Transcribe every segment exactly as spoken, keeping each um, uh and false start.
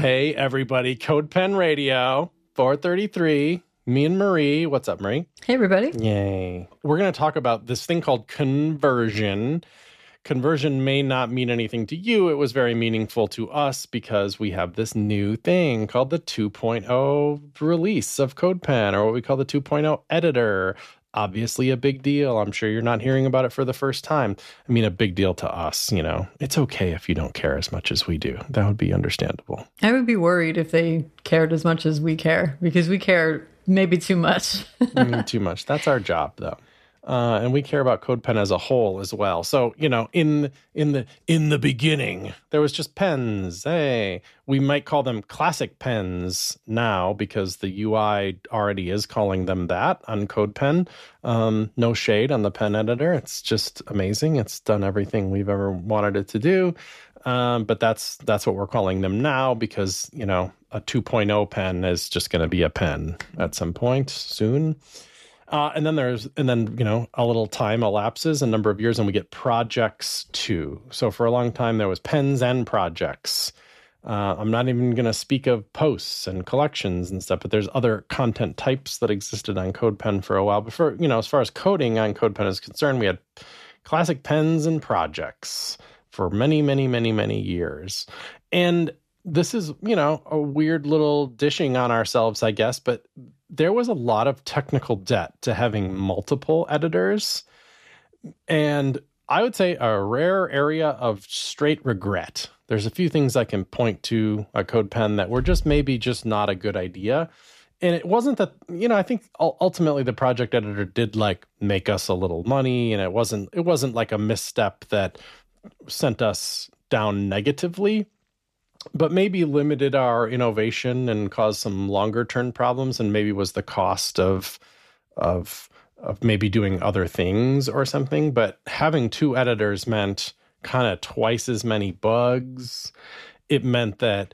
Hey, everybody. CodePen Radio, four thirty-three. Me and Marie. What's up, Marie? Hey, everybody. Yay. We're going to talk about this thing called conversion. Conversion may not mean anything to you. It was very meaningful to us because we have this new thing called the two point oh release of CodePen, or what we call the two point oh editor. Obviously a big deal. I'm sure you're not hearing about it for the first time. I mean, a big deal to us, you know. It's okay if you don't care as much as we do. That would be understandable. I would be worried if they cared as much as we care, because we care maybe too much. mm, too much. That's our job, though. Uh, and we care about CodePen as a whole as well. So, you know, in in the in the beginning, there was just pens. Hey, we might call them classic pens now because the U I already is calling them that on CodePen. Um, no shade on the pen editor. It's just amazing. It's done everything we've ever wanted it to do. Um, but that's that's what we're calling them now because, you know, a two point oh pen is just going to be a pen at some point soon. Uh, and then there's, and then, you know, a little time elapses, a number of years, and we get projects too. So for a long time, there was pens and projects. Uh, I'm not even going to speak of posts and collections and stuff, but there's other content types that existed on CodePen for a while. But for, you know, as far as coding on CodePen is concerned, we had classic pens and projects for many, many, many, many years. And this is, you know, a weird little dishing on ourselves, I guess, but there was a lot of technical debt to having multiple editors. And I would say a rare area of straight regret. There's a few things I can point to a CodePen that were just maybe just not a good idea. And it wasn't that, you know, I think ultimately the project editor did like make us a little money, and it wasn't, it wasn't like a misstep that sent us down negatively, but maybe limited our innovation and caused some longer term problems, and maybe was the cost of of of maybe doing other things or something. But having two editors meant kind of twice as many bugs. It meant that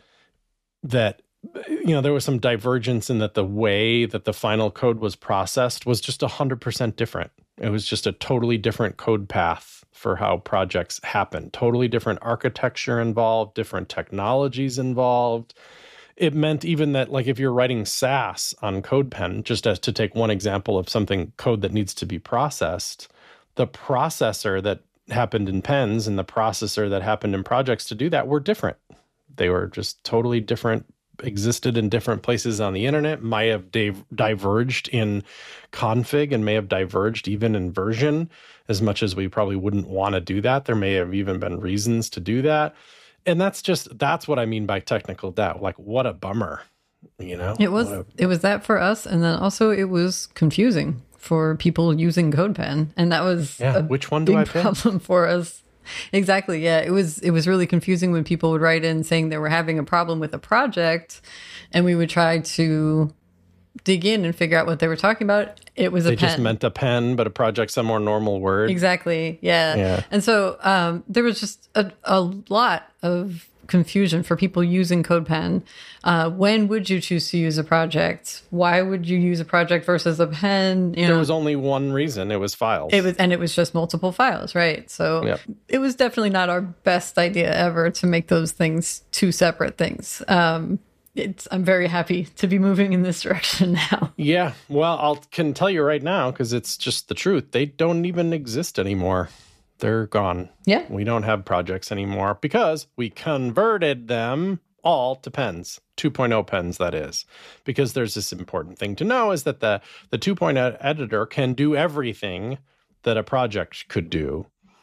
that you know there was some divergence in that the way that the final code was processed was just one hundred percent different. It was just a totally different code path for how projects happen. Totally different architecture involved, different technologies involved. It meant even that, like, if you're writing Sass on CodePen, just as to take one example of something code that needs to be processed, the processor that happened in pens and the processor that happened in projects to do that were different. They were just totally different, existed in different places on the internet, might have div- diverged in config and may have diverged even in version, as much as we probably wouldn't want to do that. There may have even been reasons to do that. And that's just, that's what I mean by technical debt. Like, what a bummer, you know? It was, a, it was that for us. And then also it was confusing for people using CodePen. And that was yeah, a which one do big I pick? problem for us. Exactly. Yeah. It was, it was really confusing when people would write in saying they were having a problem with a project, and we would try to dig in and figure out what they were talking about. It was a they pen. just meant a pen, but a project's a more normal word. Exactly. Yeah. Yeah. And so um, there was just a, a lot of confusion for people using CodePen. Uh, when would you choose to use a project? Why would you use a project versus a pen? You there know, was only one reason. It was files. it was, and it was just multiple files, right? So Yep. it was definitely not our best idea ever to make those things two separate things. Um, it's, I'm very happy to be moving in this direction now. Yeah, well, I can tell you right now, because it's just the truth. They don't even exist anymore. They're gone. Yeah. We don't have projects anymore because we converted them all to pens, two point oh pens, that is. Because there's this important thing to know is that the, the two point oh editor can do everything that a project could do,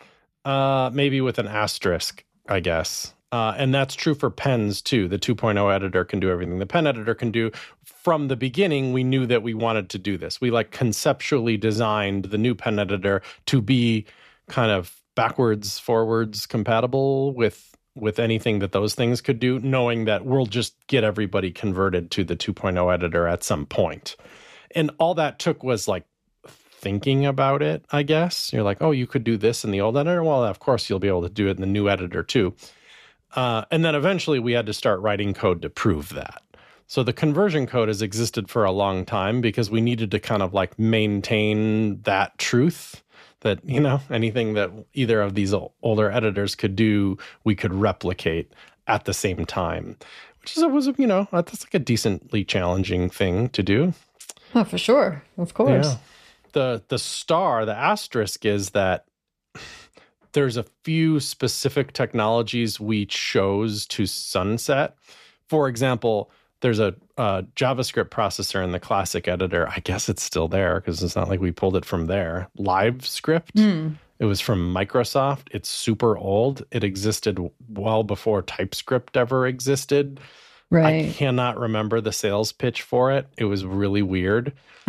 uh, maybe with an asterisk, I guess. Uh, and that's true for pens, too. The two point oh editor can do everything the pen editor can do. From the beginning, we knew that we wanted to do this. We, like, conceptually designed the new pen editor to be kind of backwards, forwards compatible with with anything that those things could do, knowing that we'll just get everybody converted to the two point oh editor at some point. And all that took was, like, thinking about it, I guess. You're like, oh, you could do this in the old editor? Well, of course, you'll be able to do it in the new editor, too. Uh, and then eventually we had to start writing code to prove that. So the conversion code has existed for a long time because we needed to kind of like maintain that truth that, you know, anything that either of these older editors could do, we could replicate at the same time. which is was you know that's like a decently challenging thing to do. Oh, for sure, of course. Yeah. The the star, the asterisk is that there's a few specific technologies we chose to sunset. For example, there's a, a JavaScript processor in the classic editor. I guess it's still there because it's not like we pulled it from there. LiveScript. Mm. It was from Microsoft. It's super old. It existed well before TypeScript ever existed. Right. I cannot remember the sales pitch for it. It was really weird.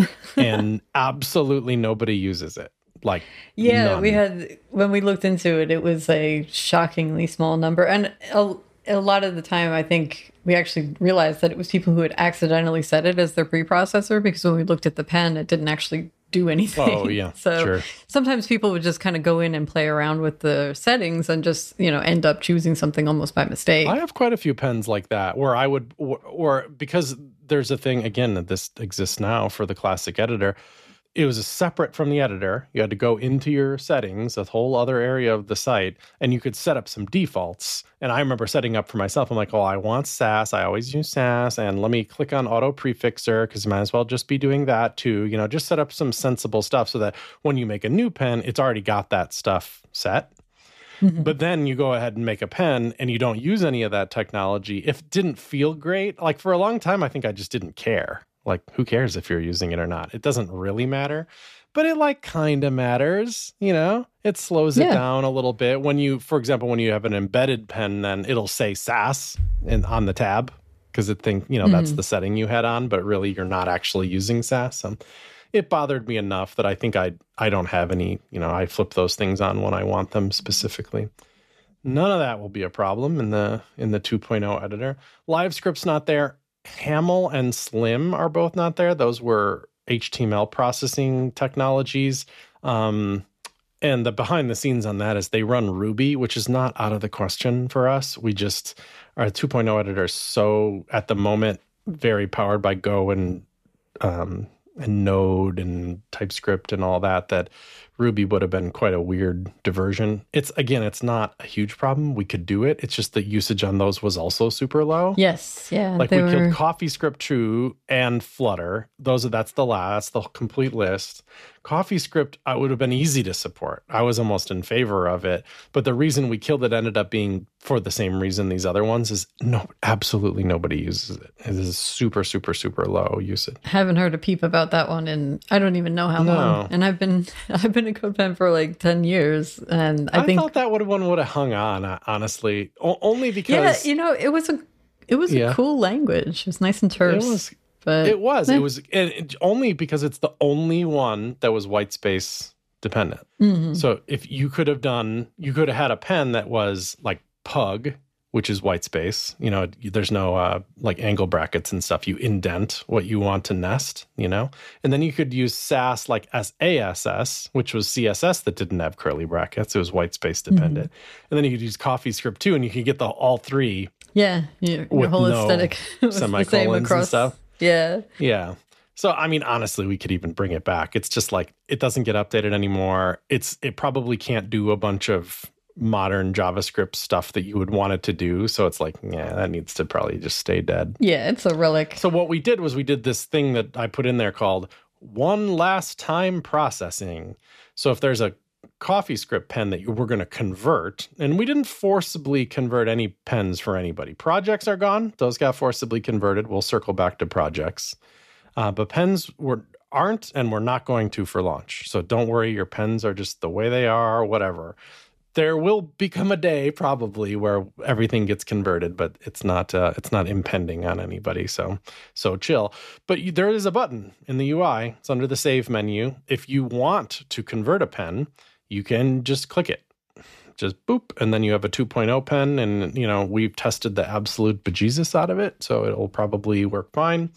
And absolutely nobody uses it. Like, yeah, none. we had, when we looked into it, it was a shockingly small number. And a, a lot of the time, I think we actually realized that it was people who had accidentally set it as their preprocessor, because when we looked at the pen, it didn't actually do anything. Oh, yeah. So sure. Sometimes people would just kind of go in and play around with the settings and just, you know, end up choosing something almost by mistake. I have quite a few pens like that where I would, or, or because there's a thing, again, that this exists now for the classic editor. It was a separate from the editor. You had to go into your settings, a whole other area of the site, and you could set up some defaults. And I remember setting up for myself, I'm like, oh, I want Sass. I always use Sass. And let me click on auto prefixer because you might as well just be doing that too. You know, just set up some sensible stuff so that when you make a new pen, it's already got that stuff set. Mm-hmm. But then you go ahead and make a pen and you don't use any of that technology. If it didn't feel great, like for a long time, I think I just didn't care. Like, who cares if you're using it or not? It doesn't really matter, but it like kind of matters, you know? It slows yeah. it down a little bit. When you, for example, when you have an embedded pen, then it'll say Sass in, on the tab because it think, you know, mm-hmm. that's the setting you had on, but really you're not actually using Sass. So it bothered me enough that I think I I don't have any, you know, I flip those things on when I want them specifically. None of that will be a problem in the in the two point oh editor. LiveScript's not there. Haml and Slim are both not there. Those were H T M L processing technologies. Um, and the behind the scenes on that is they run Ruby, which is not out of the question for us. We just, our two point oh editor is so, at the moment, very powered by Go and um, and Node and TypeScript and all that, that Ruby would have been quite a weird diversion. It's, again, it's not a huge problem. We could do it. It's just that usage on those was also super low. Yes, yeah. Like we were... killed CoffeeScript two and Flutter. Those are, that's the last, the complete list. CoffeeScript I would have been easy to support. I was almost in favor of it. But the reason we killed it ended up being for the same reason these other ones is no, absolutely nobody uses it. It is super, super, super low usage. I haven't heard a peep about that one in I don't even know how no. long. And I've been I've been in CodePen for like ten years. And I, I think thought that would one would have hung on, honestly. O- only because yeah, you know, it was a it was yeah. a cool language. It was nice and terse. It was But it was. eh. It was and it, only because it's the only one that was white space dependent. Mm-hmm. So if you could have done, you could have had a pen that was like Pug, which is white space. You know, there's no uh, like angle brackets and stuff. You indent what you want to nest, you know? And then you could use Sass like S A S S, which was C S S that didn't have curly brackets. It was white space dependent. Mm-hmm. And then you could use CoffeeScript too, and you could get the all three. Yeah, your, your whole no aesthetic was the same across. And stuff. Yeah. Yeah. So, I mean, honestly, we could even bring it back. It's just like, it doesn't get updated anymore. It's It probably can't do a bunch of modern JavaScript stuff that you would want it to do. So it's like, yeah, that needs to probably just stay dead. Yeah, it's a relic. So what we did was we did this thing that I put in there called one last time processing. So if there's a CoffeeScript pen that you were going to convert, and we didn't forcibly convert any pens for anybody. Projects are gone. Those got forcibly converted. We'll circle back to projects. Uh, but pens were aren't, and we're not going to for launch. So don't worry, your pens are just the way they are, whatever. There will become a day probably where everything gets converted, but it's not uh, it's not impending on anybody. So so chill. But you, there is a button in the U I. It's under the Save menu. If you want to convert a pen, you can just click it. Just boop, and then you have a two point oh pen, and you know we've tested the absolute bejesus out of it, so it'll probably work fine.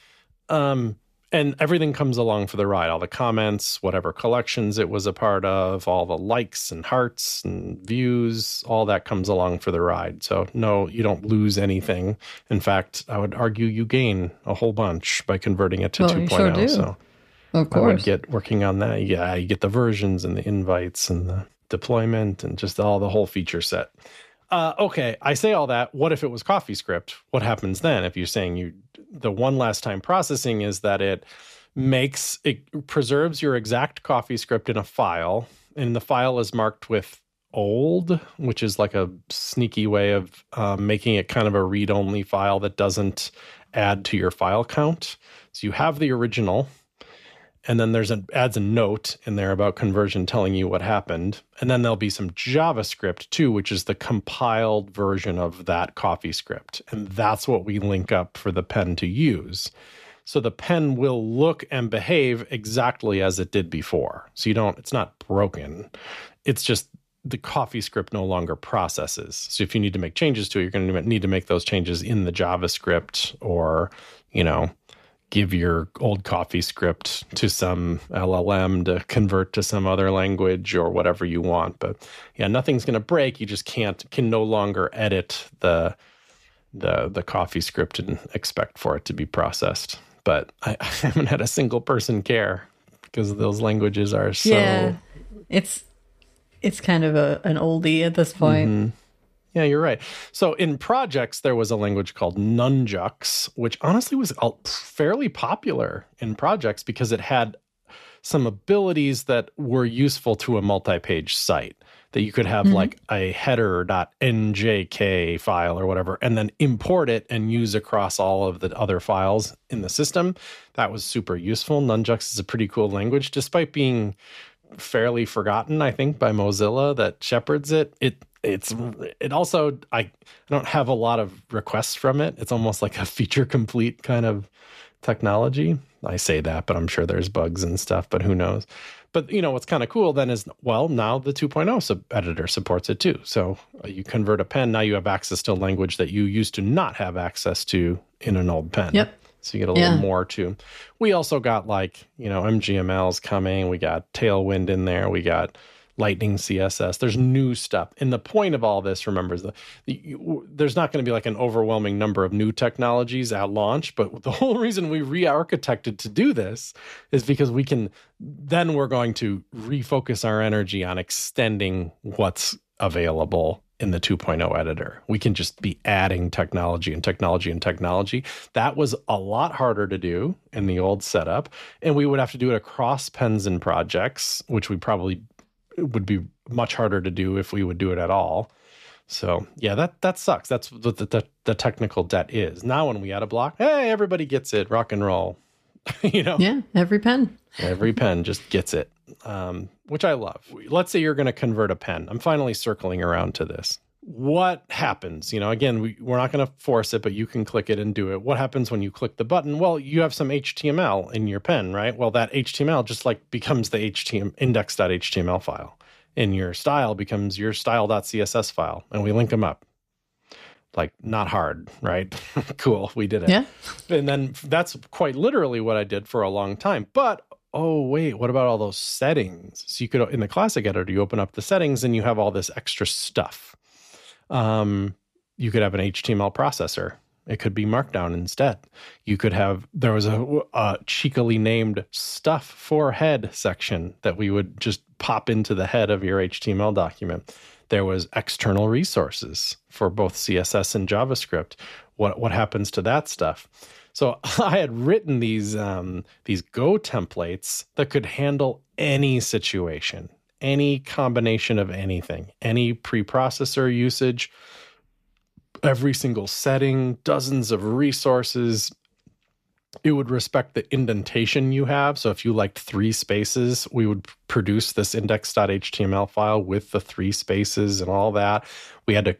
Um, and everything comes along for the ride. All the comments, whatever collections it was a part of, all the likes and hearts and views, all that comes along for the ride. So no, you don't lose anything. In fact, I would argue you gain a whole bunch by converting it to well, two point oh. You sure do. So of course. I would get working on that. Yeah, you get the versions and the invites and the deployment and just all the whole feature set. Uh, okay, I say all that. What if it was CoffeeScript? What happens then? If you're saying you, the one last time processing is that it makes, it preserves your exact CoffeeScript in a file, and the file is marked with old, which is like a sneaky way of uh, making it kind of a read-only file that doesn't add to your file count. So you have the original, and then there's an adds a note in there about conversion telling you what happened. And then there'll be some JavaScript too, which is the compiled version of that CoffeeScript. And that's what we link up for the pen to use. So the pen will look and behave exactly as it did before. So you don't, it's not broken. It's just the CoffeeScript no longer processes. So if you need to make changes to it, you're going to need to make those changes in the JavaScript, or, you know, give your old CoffeeScript to some L L M to convert to some other language or whatever you want. But yeah, nothing's going to break. You just can't, can no longer edit the, the, the CoffeeScript and expect for it to be processed. But I, I haven't had a single person care because those languages are so... Yeah, it's, it's kind of a, an oldie at this point. Mm-hmm. Yeah, you're right. So in projects, there was a language called Nunjucks, which honestly was fairly popular in projects because it had some abilities that were useful to a multi-page site, that you could have mm-hmm. like a header.njk file or whatever, and then import it and use across all of the other files in the system. That was super useful. Nunjucks is a pretty cool language, despite being fairly forgotten, I think, by Mozilla that shepherds it. It it's it also I, I don't have a lot of requests from it. It's almost like a feature complete kind of technology. I say that, but I'm sure there's bugs and stuff, but who knows. But you know what's kind of cool then is, well, now the two point oh sub editor supports it too. So you convert a pen, now you have access to a language that you used to not have access to in an old pen. Yep. So you get a yeah. little more too. We also got like, you know, M G M L's coming. We got Tailwind in there. We got Lightning C S S. There's new stuff. And the point of all this, remember, is that you, there's not going to be like an overwhelming number of new technologies at launch. But the whole reason we re-architected to do this is because we can, then we're going to refocus our energy on extending what's available in the two point oh editor. We can just be adding technology and technology and technology. That was a lot harder to do in the old setup. And we would have to do it across pens and projects, which we probably would be much harder to do if we would do it at all. So yeah, that that sucks. That's what the, the, the technical debt is. Now when we add a block, hey, everybody gets it, rock and roll. You know? Yeah, every pen. Every pen just gets it, um, which I love. Let's say you're going to convert a pen. I'm finally circling around to this. What happens? You know, again, we, we're not going to force it, but you can click it and do it. What happens when you click the button? Well, you have some H T M L in your pen, right? Well, that H T M L just like becomes the H T M L index.html file. And your style becomes your style.css file. And we link them up. Like, not hard, right? Cool, we did it. Yeah. And then that's quite literally what I did for a long time. But, oh, wait, what about all those settings? So you could, in the classic editor, you open up the settings and you have all this extra stuff. Um, you could have an H T M L processor. It could be Markdown instead. You could have, there was a, a cheekily named stuff for head section that we would just pop into the head of your H T M L document. There was external resources for both C S S and JavaScript. What what happens to that stuff? So I had written these um, these Go templates that could handle any situation, any combination of anything, any preprocessor usage, every single setting, dozens of resources. It would respect the indentation you have. So if you liked three spaces, we would produce this index.html file with the three spaces and all that. We had to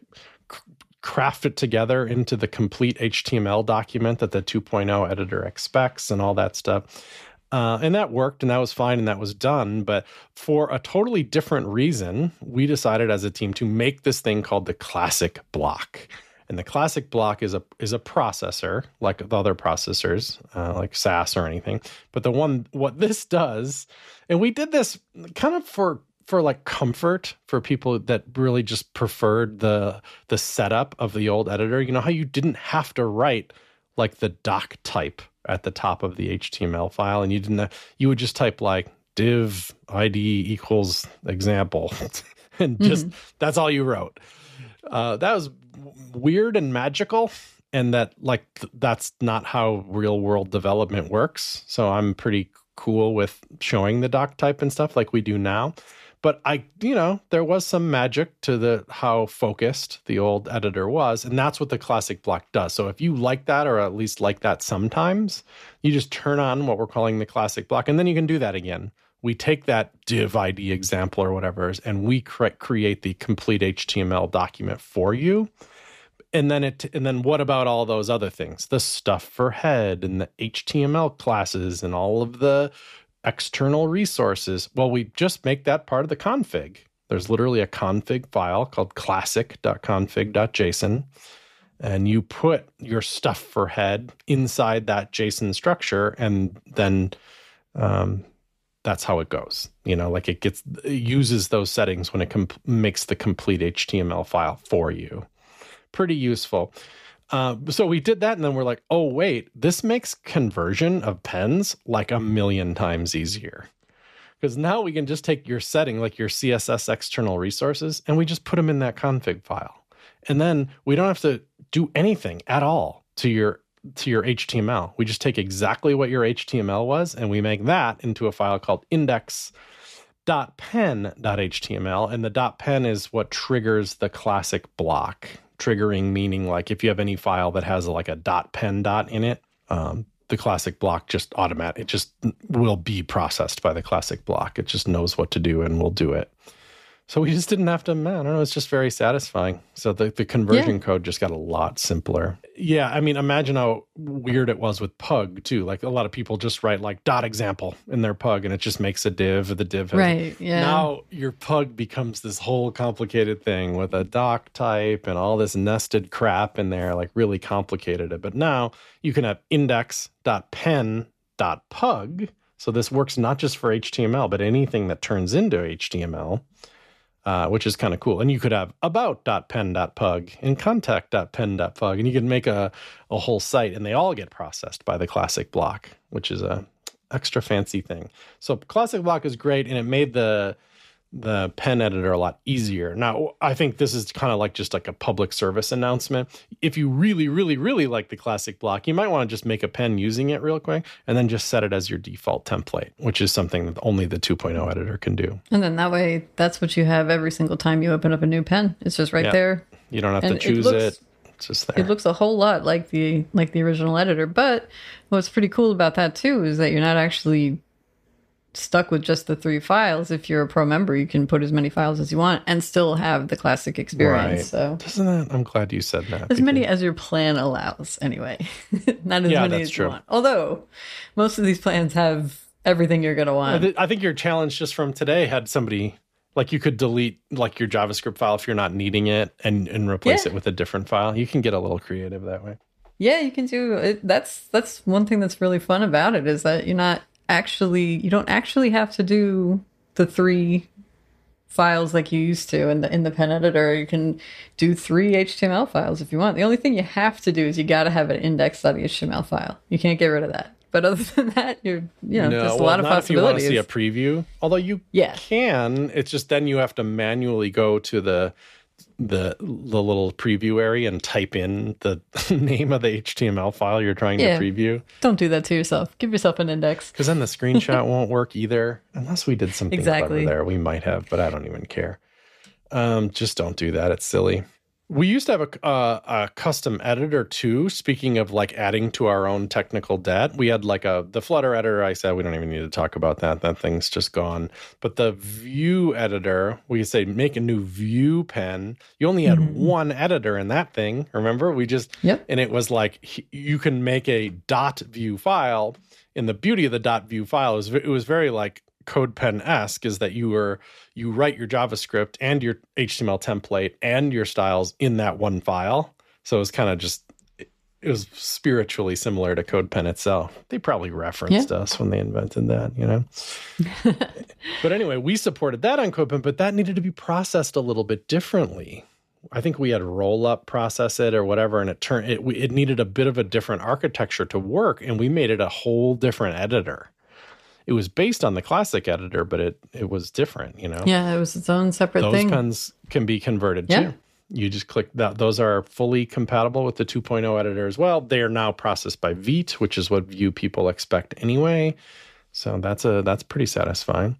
craft it together into the complete H T M L document that the two point oh editor expects and all that stuff. Uh, and that worked, and that was fine, and that was done. But for a totally different reason, we decided as a team to make this thing called the classic block. And the classic block is a is a processor, like the other processors, uh, like Sass or anything. But the one, what this does, and we did this kind of for for like comfort for people that really just preferred the the setup of the old editor. You know how you didn't have to write like the doc type at the top of the H T M L file, and you didn't. You would just type like div I D equals example, and just mm-hmm. that's all you wrote. uh, that was weird and magical. And that, like, th- that's not how real world development works. So I'm pretty cool with showing the doc type and stuff like we do now. But I, you know, there was some magic to the how focused the old editor was. And that's what the classic block does. So if you like that, or at least like that sometimes, you just turn on what we're calling the classic block. And then you can do that again. We take that div I D example or whatever, and we cre- create the complete H T M L document for you. And then it, and then what about all those other things? The stuff for head and the H T M L classes and all of the external resources. Well, we just make that part of the config. There's literally a config file called classic dot config dot J S O N. And you put your stuff for head inside that JSON structure, and then um, that's how it goes. You know, like it gets, it uses those settings when it comp- makes the complete H T M L file for you. Pretty useful. Uh, so we did that, and then we're like, oh, wait, this makes conversion of pens like a million times easier. Because now we can just take your setting, like your C S S external resources, and we just put them in that config file. And then we don't have to do anything at all to your to your H T M L. We just take exactly what your H T M L was, and we make that into a file called index dot pen dot H T M L. And the .pen is what triggers the classic block. Triggering meaning, like, if you have any file that has like a .pen dot in it, um, the classic block just automatic. It just will be processed by the classic block. It just knows what to do and will do it. So we just didn't have to, man, I don't know, it's just very satisfying. So the, the conversion yeah. code just got a lot simpler. Yeah, I mean, imagine how weird it was with Pug, too. Like, a lot of people just write, like, dot example in their Pug, and it just makes a div. The div has... Right, yeah. Now your Pug becomes this whole complicated thing with a doc type and all this nested crap in there, like, really complicated it. But now you can have index dot pen dot pug. So this works not just for H T M L, but anything that turns into H T M L. Uh, which is kind of cool. And you could have about dot pen dot pug and contact dot pen dot pug, and you could make a, a whole site, and they all get processed by the classic block, which is a extra fancy thing. So classic block is great, and it made the the pen editor a lot easier. Now, I think this is kind of like just like a public service announcement. If you really, really, really like the classic block, you might want to just make a pen using it real quick and then just set it as your default template, which is something that only the two point oh editor can do. And then that way, that's what you have every single time you open up a new pen. It's just right yeah. there. You don't have and to choose it, looks, it. It's just there. It looks a whole lot like the like the original editor. But what's pretty cool about that, too, is that you're not actually stuck with just the three files. If you're a pro member, you can put as many files as you want and still have the classic experience. Right. So doesn't that, I'm glad you said that. As because... many as your plan allows, anyway. Not as yeah, many that's as true. you want. Although most of these plans have everything you're going to want. I, th- I think your challenge just from today had somebody, like, you could delete like your JavaScript file if you're not needing it and, and replace yeah. it with a different file. You can get a little creative that way. Yeah, you can do it. That's, that's one thing that's really fun about it, is that you're not actually you don't actually have to do the three files like you used to in the in the pen editor. You can do three H T M L files if you want. The only thing you have to do is you got to have an index dot H T M L file. You can't get rid of that. But other than that, you're you know no, there's a well, lot of not possibilities. If you want to see a preview, although you yeah. can, it's just then you have to manually go to the the the little preview area and type in the name of the H T M L file you're trying yeah. to preview. Don't do that to yourself. Give yourself an index. Because then the screenshot won't work either. Unless we did something exactly. clever there. We might have, but I don't even care. Um, just don't do that. It's silly. We used to have a, uh, a custom editor too. Speaking of like adding to our own technical debt, we had like a the Flutter editor. I said we don't even need to talk about that. That thing's just gone. But the Vue editor, we could say make a new Vue pen. You only had mm-hmm. one editor in that thing. Remember, we just yep. and it was like you can make a .vue file. And the beauty of the .vue file is it was very like CodePen-esque, is that you were you write your JavaScript and your H T M L template and your styles in that one file. So it was kind of just it was spiritually similar to CodePen itself. They probably referenced yeah. us when they invented that, you know. But anyway, we supported that on CodePen, but that needed to be processed a little bit differently. I think we had Rollup process it or whatever, and it turned it it needed a bit of a different architecture to work, and we made it a whole different editor. It was based on the classic editor, but it it was different, you know? Yeah, it was its own separate Those thing. Those pens can be converted yeah. too. You just click that. Those are fully compatible with the two point oh editor as well. They are now processed by Vite, which is what Vue people expect anyway. So that's a that's pretty satisfying.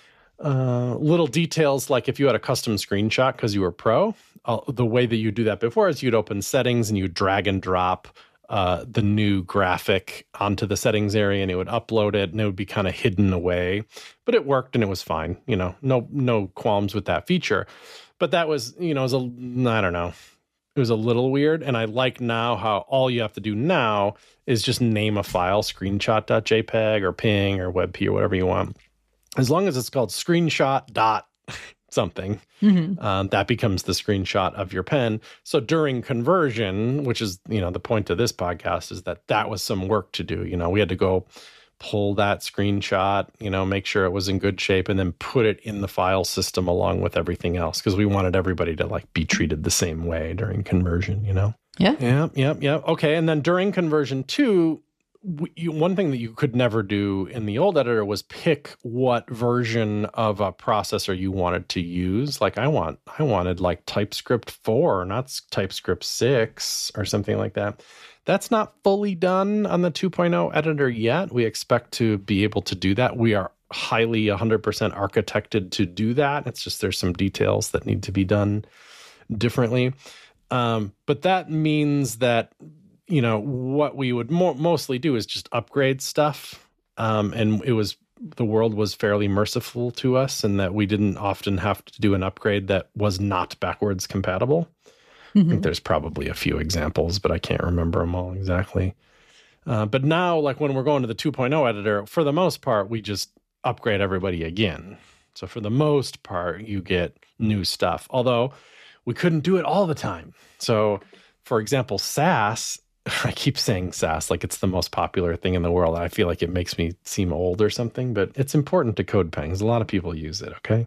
Uh, little details like if you had a custom screenshot because you were pro, uh, the way that you do that before is you'd open settings and you drag and drop uh, the new graphic onto the settings area and it would upload it and it would be kind of hidden away. But it worked and it was fine. You know, no no qualms with that feature. But that was, you know, it was a, I don't know. It was a little weird. And I like now how all you have to do now is just name a file, screenshot.jpg or ping or webp or whatever you want. As long as it's called screenshot dot something, mm-hmm. um, that becomes the screenshot of your pen. So during conversion, which is, you know, the point of this podcast is that that was some work to do. You know, we had to go pull that screenshot, you know, make sure it was in good shape and then put it in the file system along with everything else because we wanted everybody to like be treated the same way during conversion, you know? Yeah. Yeah, yeah, yeah. Okay. And then during conversion too, we, you, one thing that you could never do in the old editor was pick what version of a processor you wanted to use. Like I want, I wanted like TypeScript four, not TypeScript six or something like that. That's not fully done on the two point oh editor yet. We expect to be able to do that. We are highly one hundred percent architected to do that. It's just there's some details that need to be done differently. Um, but that means that, you know, what we would mo- mostly do is just upgrade stuff. Um, and it was the world was fairly merciful to us in that we didn't often have to do an upgrade that was not backwards compatible. Mm-hmm. I think there's probably a few examples, but I can't remember them all exactly. Uh, but now, like when we're going to the two point oh editor, for the most part, we just upgrade everybody again. So for the most part, you get new stuff. Although we couldn't do it all the time. So, for example, Sass, I keep saying Sass like it's the most popular thing in the world. I feel like it makes me seem old or something, but it's important to CodePen because a lot of people use it, okay?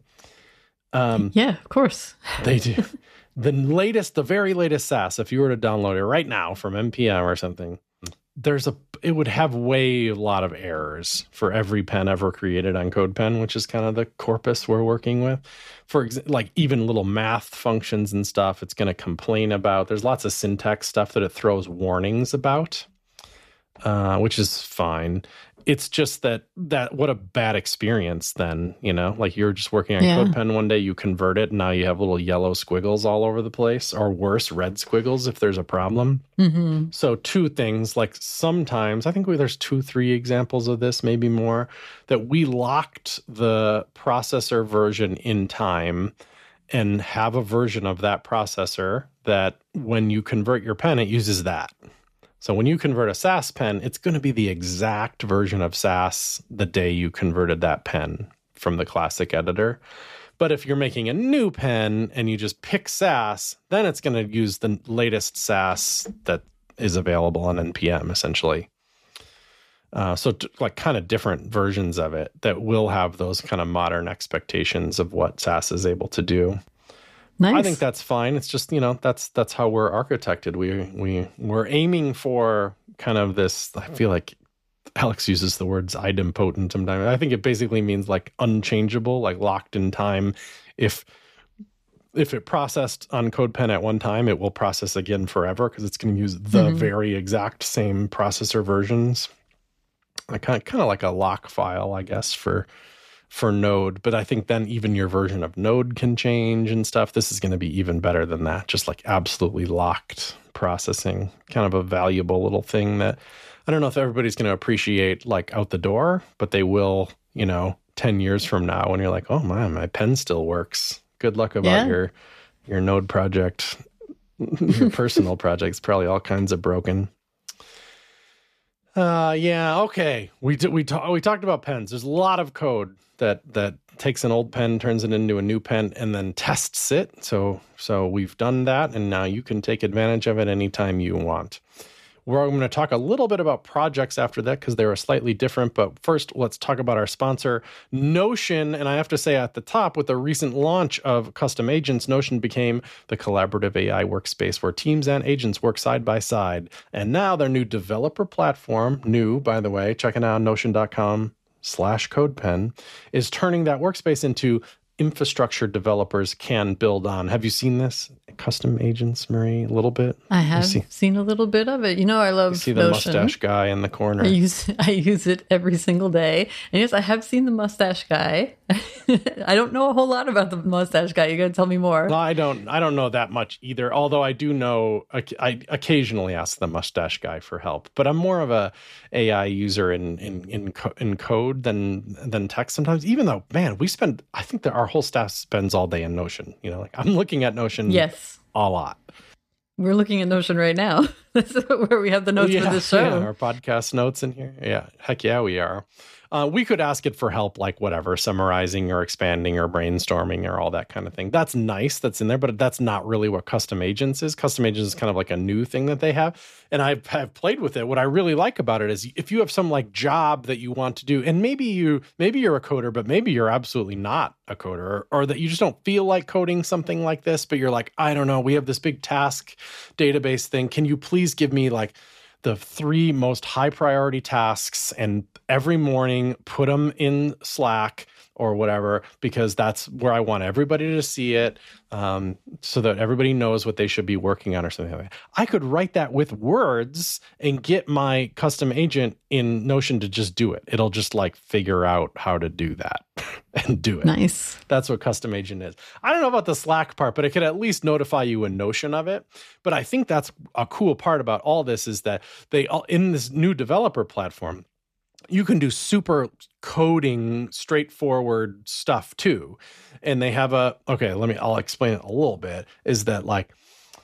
Um, yeah, of course. They do. The latest, the very latest Sass, if you were to download it right now from N P M or something, there's a, it would have way a lot of errors for every pen ever created on CodePen, which is kind of the corpus we're working with. For example, like even little math functions and stuff, it's going to complain about. There's lots of syntax stuff that it throws warnings about, uh, which is fine. It's just that, that what a bad experience then, you know, like you're just working on yeah. CodePen one day, you convert it, and now you have little yellow squiggles all over the place, or worse, red squiggles if there's a problem. Mm-hmm. So two things, like sometimes, I think we, there's two, three examples of this, maybe more, that we locked the processor version in time and have a version of that processor that when you convert your pen, it uses that. So when you convert a Sass pen, it's going to be the exact version of Sass the day you converted that pen from the classic editor. But if you're making a new pen and you just pick Sass, then it's going to use the latest Sass that is available on N P M, essentially. Uh, so t- like kind of different versions of it that will have those kind of modern expectations of what Sass is able to do. Nice. I think that's fine. It's just, you know, that's that's how we're architected. We we we're aiming for kind of this. I feel like Alex uses the words idempotent sometimes. I think it basically means like unchangeable, like locked in time. If if it processed on CodePen at one time, it will process again forever because it's going to use the mm-hmm. very exact same processor versions. I kind of, kind of like a lock file, I guess, for. for Node, but I think then even your version of Node can change and stuff. This is going to be even better than that. Just like absolutely locked processing, kind of a valuable little thing that I don't know if everybody's going to appreciate like out the door, but they will, you know, ten years from now when you're like, oh man, my pen still works. Good luck about yeah. your, your Node project. Your personal project's probably all kinds of broken. Uh, yeah, okay. We did, we ta- we talked about pens. There's a lot of code that that takes an old pen, turns it into a new pen, and then tests it. So so we've done that, and now you can take advantage of it anytime you want. We're going to talk a little bit about projects after that because they were slightly different. But first, let's talk about our sponsor, Notion. And I have to say at the top, with the recent launch of custom agents, Notion became the collaborative A I workspace where teams and agents work side by side. And now their new developer platform, new, by the way, check it out, notion.com slash CodePen, is turning that workspace into infrastructure developers can build on. Have you seen this? custom agents, Marie, a little bit? I have see, seen a little bit of it. You know, I love you see the Notion. mustache guy in the corner. I use I use it every single day. And yes, I have seen the mustache guy. I don't know a whole lot about the mustache guy. You got to tell me more. Well, I don't. I don't know that much either. Although I do know, I occasionally ask the mustache guy for help. But I'm more of a A I user in in in, in code than than text sometimes. Even though, man, we spend. I think that our whole staff spends all day in Notion. You know, like I'm looking at Notion. Yes. A lot. We're looking at Notion right now. That's where we have the notes yeah, for this show. Yeah, our podcast notes in here. Yeah, heck yeah, we are. Uh, we could ask it for help, like whatever, summarizing or expanding or brainstorming or all that kind of thing. That's nice. That's in there, but that's not really what custom agents is. Custom agents is kind of like a new thing that they have. And I've, I've played with it. What I really like about it is if you have some like job that you want to do, and maybe you, maybe you're a coder, but maybe you're absolutely not a coder, or, or that you just don't feel like coding something like this, but you're like, I don't know, we have this big task database thing. Can you please give me like the three most high priority tasks and every morning put them in Slack or whatever, because that's where I want everybody to see it, um, so that everybody knows what they should be working on or something like that. I could write that with words and get my custom agent in Notion to just do it. It'll just like figure out how to do that and do it. Nice. That's what custom agent is. I don't know about the Slack part, but it could at least notify you in Notion of it. But I think that's a cool part about all this is that they all in this new developer platform, you can do super coding, straightforward stuff too. And they have a, okay, let me, I'll explain it a little bit, is that like,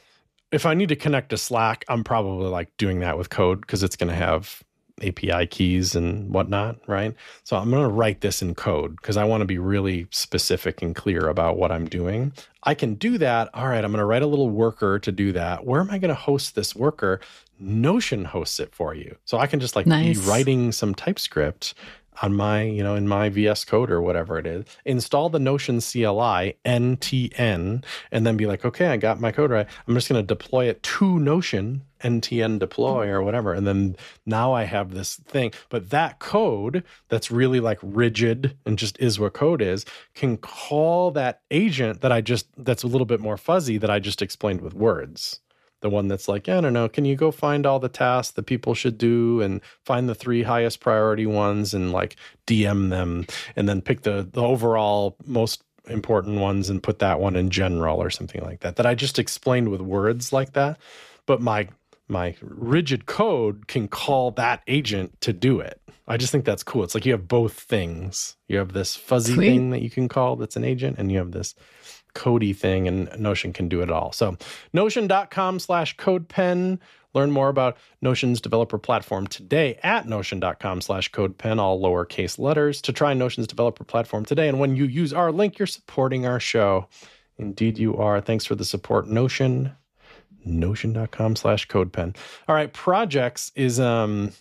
if I need to connect to Slack, I'm probably like doing that with code because it's going to have A P I keys and whatnot, right? So I'm going to write this in code because I want to be really specific and clear about what I'm doing. I can do that. All right, I'm going to write a little worker to do that. Where am I going to host this worker? Notion hosts it for you. So I can just like nice. be writing some TypeScript on my, you know, in my V S Code or whatever it is, install the Notion C L I, N T N, and then be like, okay, I got my code right. I'm just going to deploy it to Notion, N T N deploy or whatever. And then now I have this thing. But that code that's really like rigid and just is what code is, can call that agent that I just, that's a little bit more fuzzy that I just explained with words. The one that's like, I don't know, can you go find all the tasks that people should do and find the three highest priority ones and like D M them and then pick the, the overall most important ones and put that one in general or something like that, that I just explained with words like that. But my my rigid code can call that agent to do it. I just think that's cool. It's like you have both things. You have this fuzzy Sweet. thing that you can call that's an agent, and you have this codey thing, and Notion can do it all. So notion.com slash codepen. Learn more about Notion's developer platform today at notion.com slash codepen, all lowercase letters, to try Notion's developer platform today. And when you use our link, you're supporting our show. Indeed you are. Thanks for the support, Notion. Notion.com slash codepen. All right, projects is um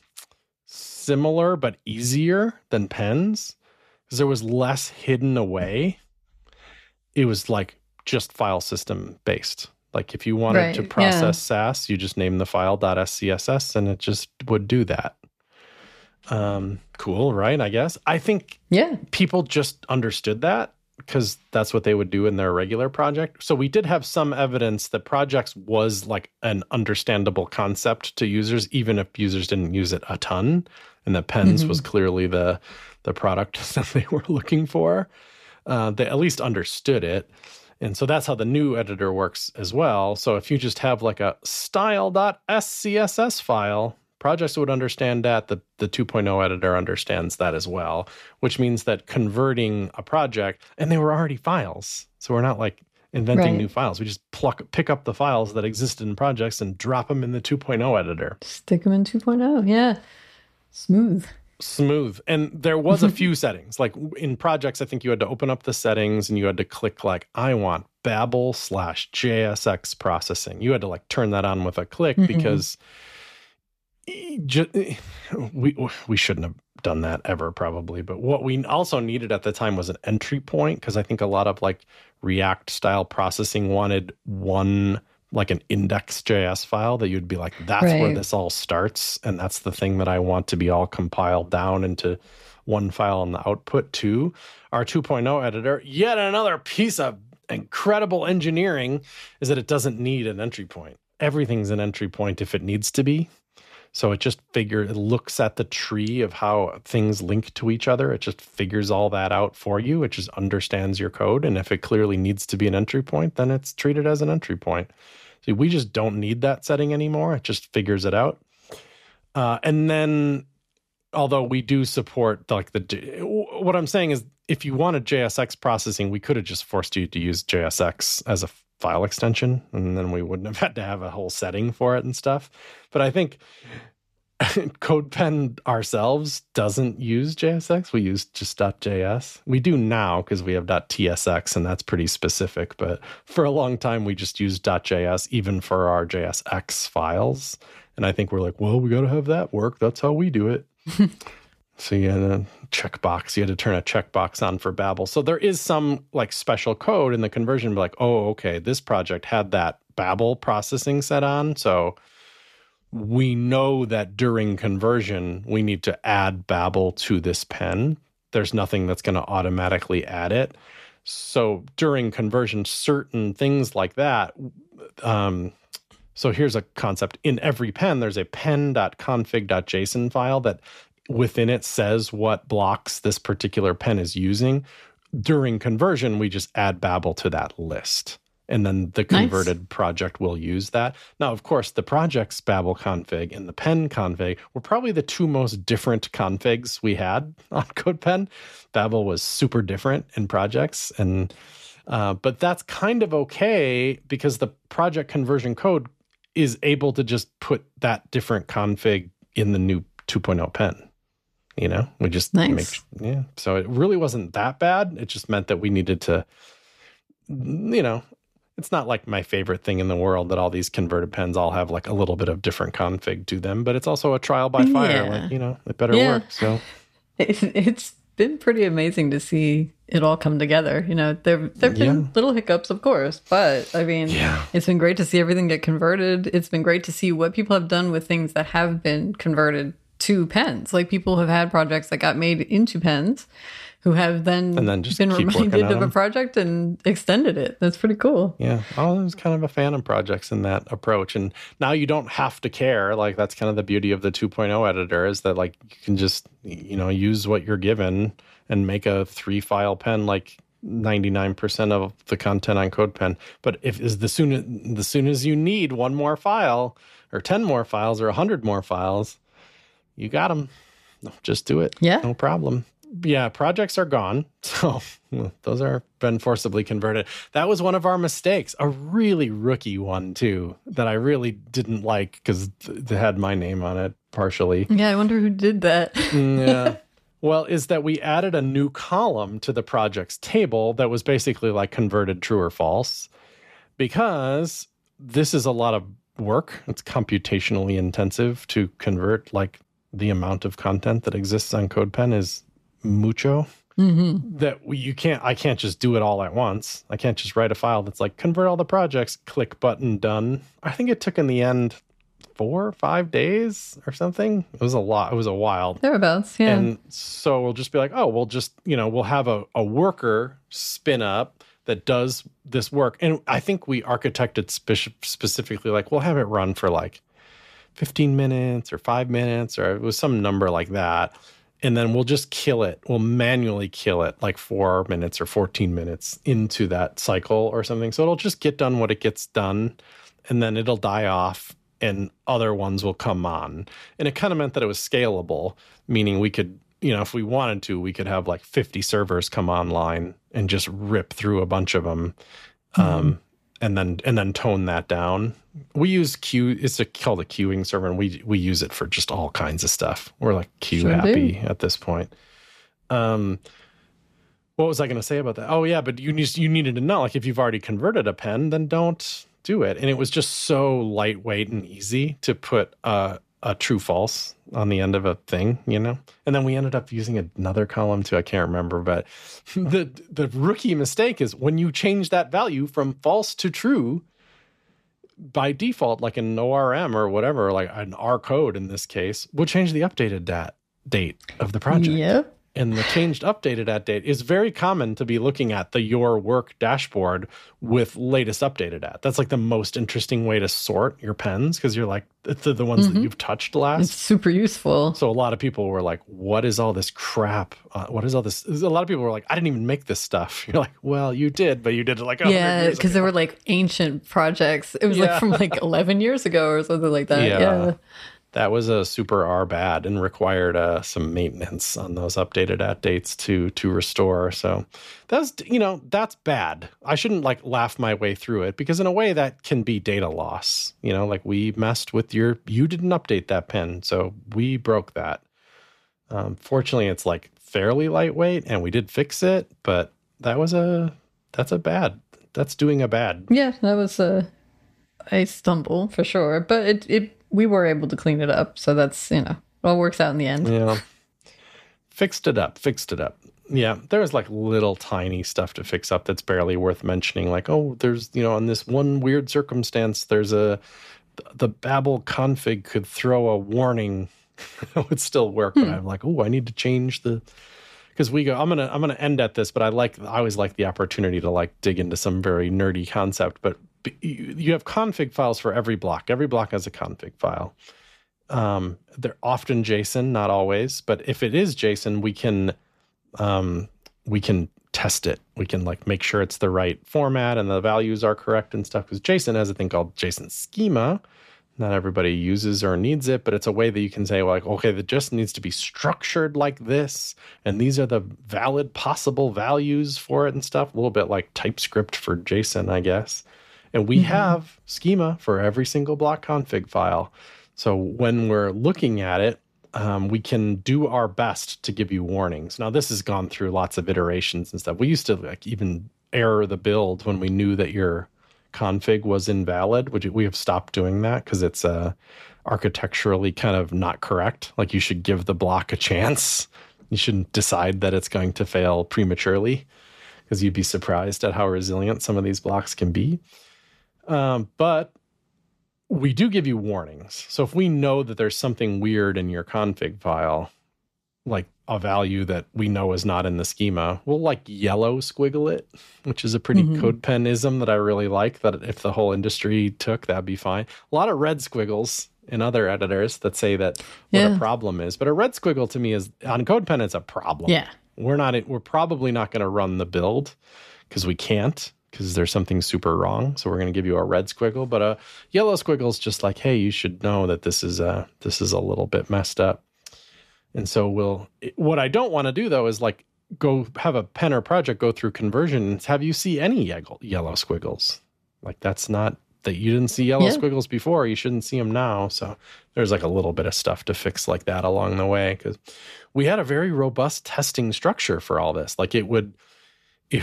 similar but easier than pens because there was less hidden away. It was like just file system based. Like if you wanted right, to process yeah. S A S, you just name the file .scss and it just would do that. Um, cool, right? I guess. I think yeah. people just understood that because that's what they would do in their regular project. So we did have some evidence that projects was like an understandable concept to users, even if users didn't use it a ton, and that pens mm-hmm. was clearly the the product that they were looking for. Uh, they at least understood it. And so that's how the new editor works as well. So if you just have like a style.scss file, projects would understand that. The, the two point oh editor understands that as well, which means that converting a project, and they were already files. So we're not like inventing right. new files. We just pluck, pick up the files that existed in projects and drop them in the two point oh editor. Stick them in two point oh, yeah. Smooth. Smooth. And there was a few settings. Like in projects, I think you had to open up the settings and you had to click like, I want Babel slash J S X processing. You had to like turn that on with a click mm-hmm. because we we shouldn't have done that ever probably. But what we also needed at the time was an entry point, because I think a lot of like React style processing wanted one like an index.js file that you'd be like, that's right. where this all starts. And that's the thing that I want to be all compiled down into one file on the output too. Our two point oh editor, yet another piece of incredible engineering is that it doesn't need an entry point. Everything's an entry point if it needs to be. So it just figure it looks at the tree of how things link to each other. It just figures all that out for you. It just understands your code. And if it clearly needs to be an entry point, then it's treated as an entry point. See, we just don't need that setting anymore. It just figures it out. Uh, and then, although we do support like the, what I'm saying is if you wanted J S X processing, we could have just forced you to use J S X as a file extension, and then we wouldn't have had to have a whole setting for it and stuff. But I think CodePen ourselves doesn't use J S X. We use just .js. We do now because we have .tsx, and that's pretty specific. But for a long time, we just used .js, even for our J S X files. And I think we're like, well, we got to have that work. That's how we do it. So you had a checkbox. You had to turn a checkbox on for Babel. So there is some like special code in the conversion, like, oh, okay, this project had that Babel processing set on. So we know that during conversion, we need to add Babel to this pen. There's nothing that's going to automatically add it. So during conversion, certain things like that. Um, so here's a concept. In every pen, there's a pen.config.json file that within it says what blocks this particular pen is using. During conversion, we just add Babel to that list. And then the converted nice. project will use that. Now, of course, the project's Babel config and the pen config were probably the two most different configs we had on CodePen. Babel was super different in projects. and uh, But that's kind of okay because the project conversion code is able to just put that different config in the new two point oh pen. You know, we just nice. make, yeah. So it really wasn't that bad. It just meant that we needed to, you know, it's not like my favorite thing in the world that all these converted pens all have like a little bit of different config to them, but it's also a trial by fire. Yeah. Like, you know, it better yeah. work. So it, it's been pretty amazing to see it all come together. You know, there there've been yeah. little hiccups, of course, but I mean, yeah. it's been great to see everything get converted. It's been great to see what people have done with things that have been converted to pens. Like people have had projects that got made into pens who have then, and then just been reminded of them. a project and extended it. That's pretty cool. Yeah. I was kind of a fan of projects in that approach. And now you don't have to care. Like that's kind of the beauty of the two point oh editor is that like you can just, you know, use what you're given and make a three file pen like ninety-nine percent of the content on CodePen. But if is the soon the soon as you need one more file or ten more files or one hundred more files, you got them. Just do it. Yeah. No problem. Yeah, projects are gone. So those are been forcibly converted. That was one of our mistakes. A really rookie one, too, that I really didn't like because it had my name on it partially. Yeah, I wonder who did that. Yeah. Well, is that we added a new column to the project's table that was basically like converted true or false because this is a lot of work. It's computationally intensive to convert like the amount of content that exists on CodePen is mucho. Mm-hmm. That we, you can't, I can't just do it all at once. I can't just write a file that's like convert all the projects, click button, done. I think it took in the end four or five days or something. It was a lot. It was a while. Thereabouts, yeah. And so we'll just be like, oh, we'll just, you know, we'll have a, a worker spin up that does this work. And I think we architected spe- specifically like, we'll have it run for like fifteen minutes or five minutes, or it was some number like that. And then we'll just kill it. We'll manually kill it like four minutes or fourteen minutes into that cycle or something. So it'll just get done what it gets done, and then it'll die off and other ones will come on. And it kind of meant that it was scalable, meaning we could, you know, if we wanted to, we could have like fifty servers come online and just rip through a bunch of them. Mm-hmm. Um, and then and then tone that down. We use Q. It's a, called a queuing server, and we we use it for just all kinds of stuff. We're like queue sure happy do. At this point. Um, what was I going to say about that? Oh yeah, but you need, you needed to know, like if you've already converted a pen, then don't do it. And it was just so lightweight and easy to put a, a true false on the end of a thing, you know. And then we ended up using another column too. I can't remember, but the the rookie mistake is when you change that value from false to true. By default, like an O R M or whatever, like an R code in this case, will change the updated dat- date of the project. Yep. And the changed updated at date is very common to be looking at the your work dashboard with latest updated at. That's like the most interesting way to sort your pens because you're like, the, the ones mm-hmm. that you've touched last. It's super useful. So a lot of people were like, what is all this crap? Uh, what is all this? A lot of people were like, I didn't even make this stuff. You're like, well, you did, but you did it like yeah, because they were like ancient projects. It was yeah. like from like eleven years ago or something like that. Yeah. yeah. That was a super R bad and required uh, some maintenance on those updated at dates to to restore. So that's, you know, that's bad. I shouldn't like laugh my way through it because in a way that can be data loss. You know, like we messed with your, you didn't update that pen. So we broke that. Um, fortunately, it's like fairly lightweight and we did fix it, but that was a, that's a bad, that's doing a bad. Yeah, that was a, a stumble for sure. But it, it, we were able to clean it up. So that's, you know, it all works out in the end. Yeah. Fixed it up, fixed it up. Yeah. There's like little tiny stuff to fix up that's barely worth mentioning. Like, oh, there's, you know, on this one weird circumstance, there's a, the Babel config could throw a warning. It would still work. Hmm. But I'm like, oh, I need to change the, because we go, I'm going to, I'm going to end at this, but I like, I always like the opportunity to like dig into some very nerdy concept, but you have config files for every block. Every block has a config file. Um, they're often JSON, not always, but if it is JSON, we can um, we can test it. We can like make sure it's the right format and the values are correct and stuff. Because JSON has a thing called JSON schema. Not everybody uses or needs it, but it's a way that you can say, like, okay, that just needs to be structured like this, and these are the valid possible values for it and stuff. A little bit like TypeScript for JSON, I guess. And we mm-hmm. have schema for every single block config file. So when we're looking at it, um, we can do our best to give you warnings. Now, this has gone through lots of iterations and stuff. We used to like even error the build when we knew that your config was invalid, which we have stopped doing that because it's uh, architecturally kind of not correct. Like you should give the block a chance. You shouldn't decide that it's going to fail prematurely because you'd be surprised at how resilient some of these blocks can be. Um, but we do give you warnings. So if we know that there's something weird in your config file, like a value that we know is not in the schema, we'll like yellow squiggle it, which is a pretty mm-hmm. CodePen-ism that I really like, that if the whole industry took, that'd be fine. A lot of red squiggles in other editors that say that what yeah. a problem is. But a red squiggle to me is, on CodePen, it's a problem. Yeah. We're not, we're probably not going to run the build because we can't. Because there's something super wrong, so we're going to give you a red squiggle. But a yellow squiggle is just like, hey, you should know that this is a this is a little bit messed up. And so we'll. What I don't want to do though is like go have a pen or project go through conversion and have you see any yellow squiggles. Like that's not that you didn't see yellow yeah. squiggles before. You shouldn't see them now. So there's like a little bit of stuff to fix like that along the way because we had a very robust testing structure for all this. Like it would. It,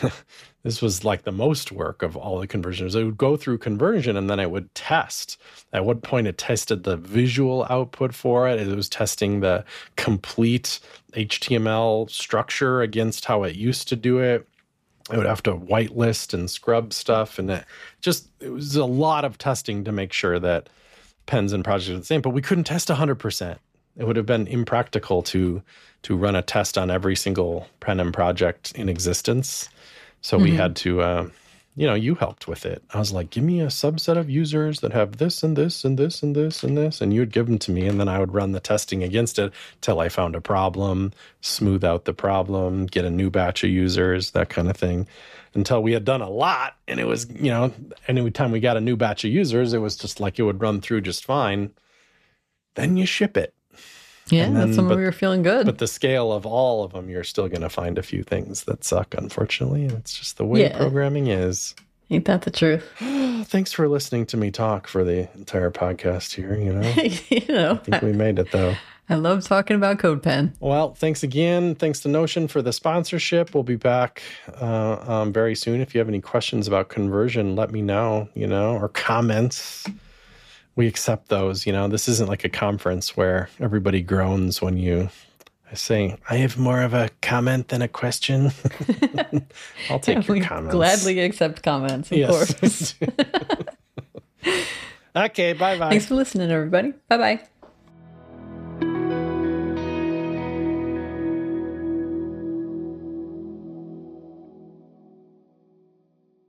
This was like the most work of all the conversions. It would go through conversion and then it would test. At one point it tested the visual output for it. It was testing the complete H T M L structure against how it used to do it. It would have to whitelist and scrub stuff. And it just, it was a lot of testing to make sure that pens and projects are the same, but we couldn't test one hundred percent. It would have been impractical to, to run a test on every single pen and project in existence. So we mm-hmm. had to, uh, you know, you helped with it. I was like, give me a subset of users that have this and this and this and this and this. And you would give them to me. And then I would run the testing against it till I found a problem, smooth out the problem, get a new batch of users, that kind of thing. Until we had done a lot. And it was, you know, any time we got a new batch of users, it was just like it would run through just fine. Then you ship it. Yeah, then, that's when but, we were feeling good. But the scale of all of them, you're still going to find a few things that suck, unfortunately. And it's just the way yeah. programming is. Ain't that the truth? Thanks for listening to me talk for the entire podcast here, you know. you know. I think we made it, though. I love talking about CodePen. Well, thanks again. Thanks to Notion for the sponsorship. We'll be back uh, um, very soon. If you have any questions about conversion, let me know, you know, or comments. We accept those, you know. This isn't like a conference where everybody groans when you say, I have more of a comment than a question. I'll take your we comments. Gladly accept comments, of yes. course. Okay, bye-bye. Thanks for listening, everybody. Bye-bye.